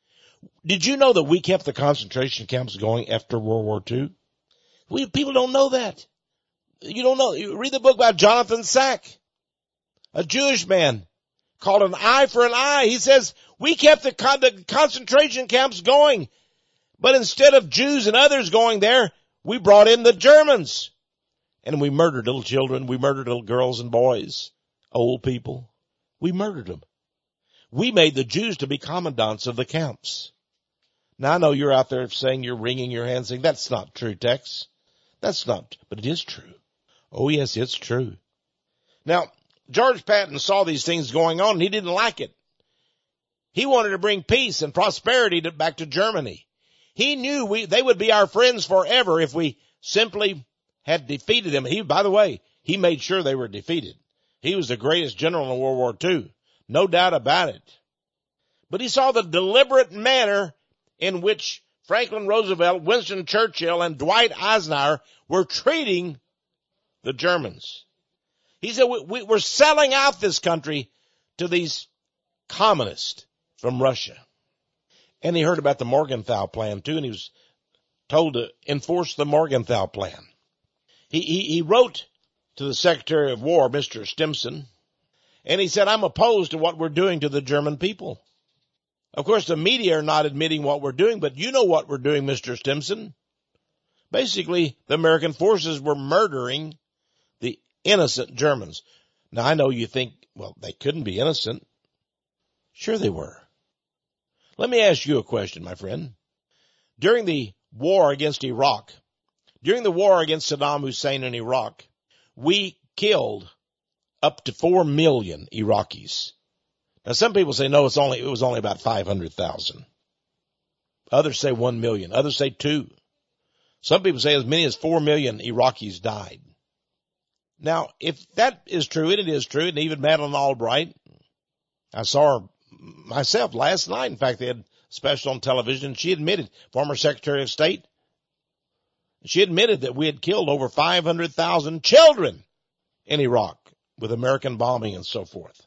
Did you know that we kept the concentration camps going after World War Two? We, people don't know that. You don't know. You read the book about Jonathan Sack, a Jewish man called An Eye for an Eye. He says, we kept the, con- the concentration camps going, but instead of Jews and others going there, we brought in the Germans. And we murdered little children. We murdered little girls and boys, old people. We murdered them. We made the Jews to be commandants of the camps. Now, I know you're out there saying, you're wringing your hands saying, that's not true, Tex. That's not, but it is true. Oh, yes, it's true. Now, George Patton saw these things going on, and he didn't like it. He wanted to bring peace and prosperity to, back to Germany. He knew we they would be our friends forever if we simply had defeated them. He, by the way, he made sure they were defeated. He was the greatest general in World War Two. No doubt about it. But he saw the deliberate manner in which Franklin Roosevelt, Winston Churchill, and Dwight Eisenhower were treating the Germans. He said, we, we, we're selling out this country to these communists from Russia. And he heard about the Morgenthau Plan, too, and he was told to enforce the Morgenthau Plan. He, he, he wrote to the Secretary of War, Mister Stimson, and he said, I'm opposed to what we're doing to the German people. Of course, the media are not admitting what we're doing, but you know what we're doing, Mister Stimson. Basically, the American forces were murdering the innocent Germans. Now, I know you think, well, they couldn't be innocent. Sure they were. Let me ask you a question, my friend. During the war against Iraq, during the war against Saddam Hussein in Iraq, we killed up to four million Iraqis. Now, some people say, no, it's only, it was only about five hundred thousand. Others say one million. Others say two. Some people say as many as four million Iraqis died. Now, if that is true, and it is true, and even Madeleine Albright, I saw her myself last night. In fact, they had a special on television. She admitted, former Secretary of State, she admitted that we had killed over five hundred thousand children in Iraq with American bombing and so forth.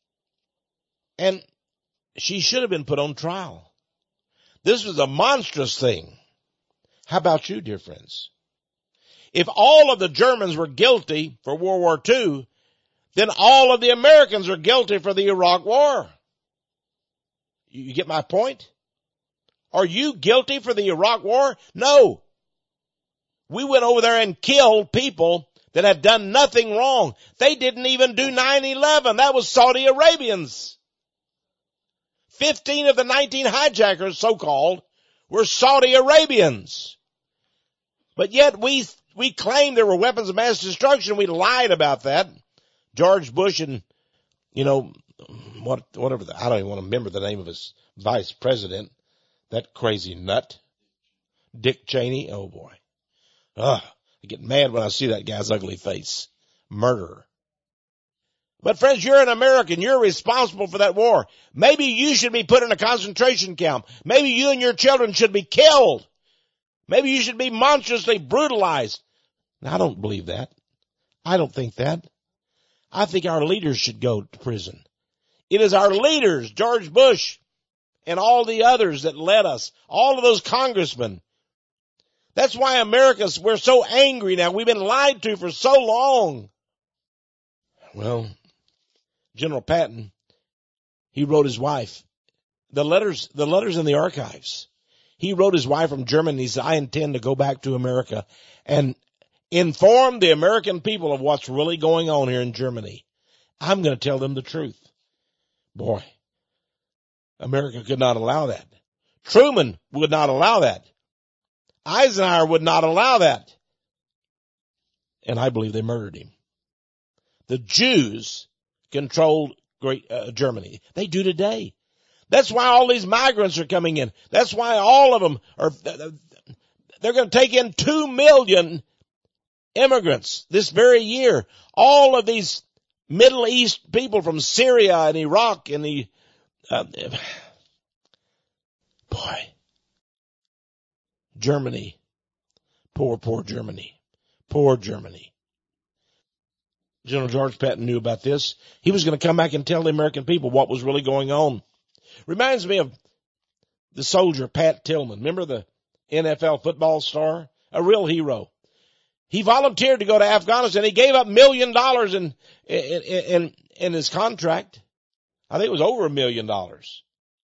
And she should have been put on trial. This was a monstrous thing. How about you, dear friends? If all of the Germans were guilty for World War Two, then all of the Americans are guilty for the Iraq War. You get my point? Are you guilty for the Iraq War? No. We went over there and killed people that had done nothing wrong. They didn't even do nine eleven. That was Saudi Arabians. Fifteen of the nineteen hijackers, so-called, were Saudi Arabians. But yet we we claimed there were weapons of mass destruction. We lied about that. George Bush and, you know, what whatever, the, I don't even want to remember the name of his vice president, that crazy nut, Dick Cheney. Oh, boy. Ugh, I get mad when I see that guy's ugly face. Murderer. But friends, you're an American. You're responsible for that war. Maybe you should be put in a concentration camp. Maybe you and your children should be killed. Maybe you should be monstrously brutalized. Now, I don't believe that. I don't think that. I think our leaders should go to prison. It is our leaders, George Bush and all the others that led us, all of those congressmen. That's why America's, we're so angry now. We've been lied to for so long. Well, General Patton, he wrote his wife. The letters, the letters in the archives. He wrote his wife from Germany. He said, I intend to go back to America and inform the American people of what's really going on here in Germany. I'm going to tell them the truth. Boy, America could not allow that. Truman would not allow that. Eisenhower would not allow that. And I believe they murdered him. The Jews controlled great uh, Germany. They do today. That's why all these migrants are coming in. That's why all of them are, they're going to take in two million immigrants this very year. All of these Middle East people from Syria and Iraq and the, uh, boy, Boy. Germany. Poor, poor Germany. Poor Germany. General George Patton knew about this. He was going to come back and tell the American people what was really going on. Reminds me of the soldier Pat Tillman. Remember the N F L football star? A real hero. He volunteered to go to Afghanistan. He gave up a million dollars in, in, in, in his contract. I think it was over a million dollars.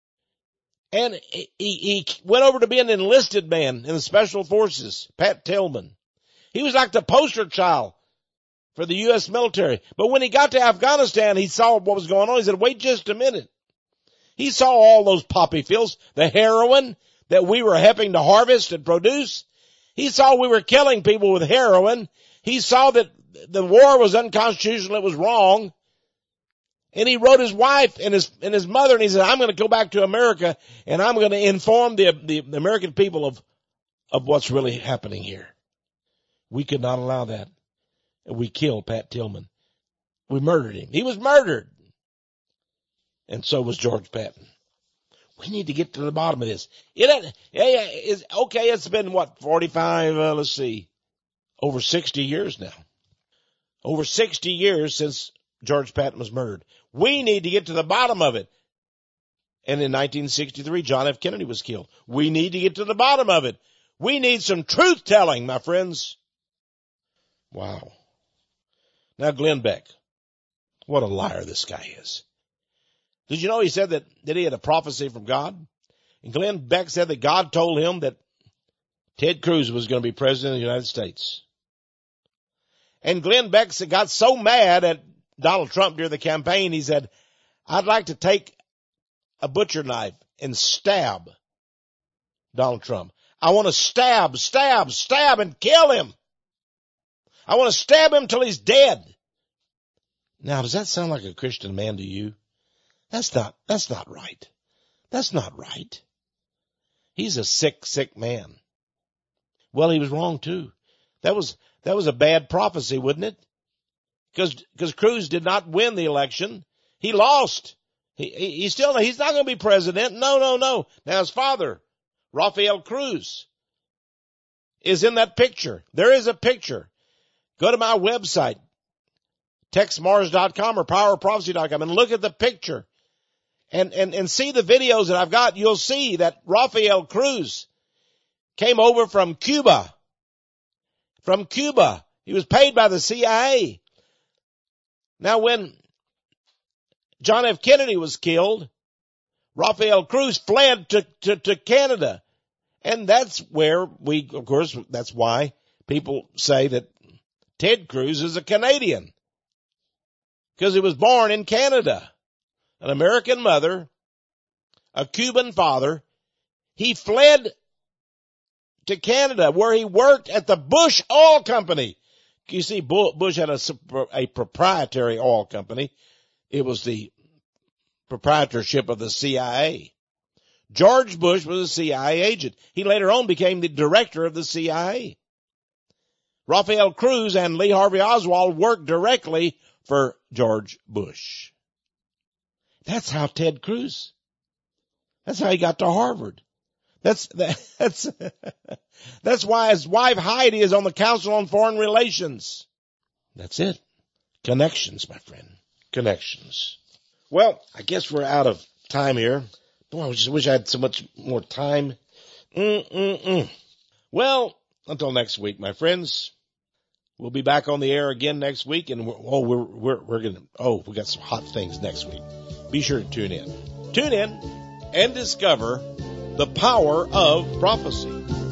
And he, he went over to be an enlisted man in the Special Forces, Pat Tillman. He was like the poster child for the U S military. But when he got to Afghanistan, he saw what was going on. He said, wait just a minute. He saw all those poppy fields, the heroin that we were helping to harvest and produce. He saw we were killing people with heroin. He saw that the war was unconstitutional. It was wrong. And he wrote his wife and his, and his mother, and he said, I'm going to go back to America and I'm going to inform the, the, the American people of, of what's really happening here. We could not allow that. We killed Pat Tillman. We murdered him. He was murdered. And so was George Patton. We need to get to the bottom of this. It, yeah, yeah, it's, okay, it's been what, forty-five, uh, let's see, over sixty years now. Over sixty years since George Patton was murdered. We need to get to the bottom of it. And in nineteen sixty-three, John F. Kennedy was killed. We need to get to the bottom of it. We need some truth telling, my friends. Wow. Now, Glenn Beck. What a liar this guy is. Did you know he said that, that he had a prophecy from God? And Glenn Beck said that God told him that Ted Cruz was going to be president of the United States. And Glenn Beck got so mad at Donald Trump during the campaign, he said, I'd like to take a butcher knife and stab Donald Trump. I want to stab, stab, stab and kill him. I want to stab him till he's dead. Now, does that sound like a Christian man to you? That's not, that's not right. That's not right. He's a sick, sick man. Well, he was wrong too. That was, that was a bad prophecy, wasn't it? Because, because Cruz did not win the election. He lost. He, he, he still, he's not going to be president. No, no, no. Now his father, Rafael Cruz, is in that picture. There is a picture. Go to my website, tex mars dot com or power of prophecy dot com and look at the picture. And, and, and see the videos that I've got. You'll see that Rafael Cruz came over from Cuba. From Cuba. He was paid by the C I A. Now when John F. Kennedy was killed, Rafael Cruz fled to, to, to Canada. And that's where we, of course, that's why people say that Ted Cruz is a Canadian. Because he was born in Canada. An American mother, a Cuban father. He fled to Canada where he worked at the Bush Oil Company. You see, Bush had a, a proprietary oil company. It was the proprietorship of the C I A. George Bush was a C I A agent. He later on became the director of the C I A. Rafael Cruz and Lee Harvey Oswald worked directly for George Bush. That's how Ted Cruz, that's how he got to Harvard. That's, that's, that's why his wife Heidi is on the Council on Foreign Relations. That's it. Connections, my friend. Connections. Well, I guess we're out of time here. Boy, I just wish I had so much more time. Mm-mm-mm. Well, until next week, my friends. We'll be back on the air again next week, and we're, oh, we're, we're, we're gonna, oh, we got some hot things next week. Be sure to tune in. Tune in and discover the power of prophecy.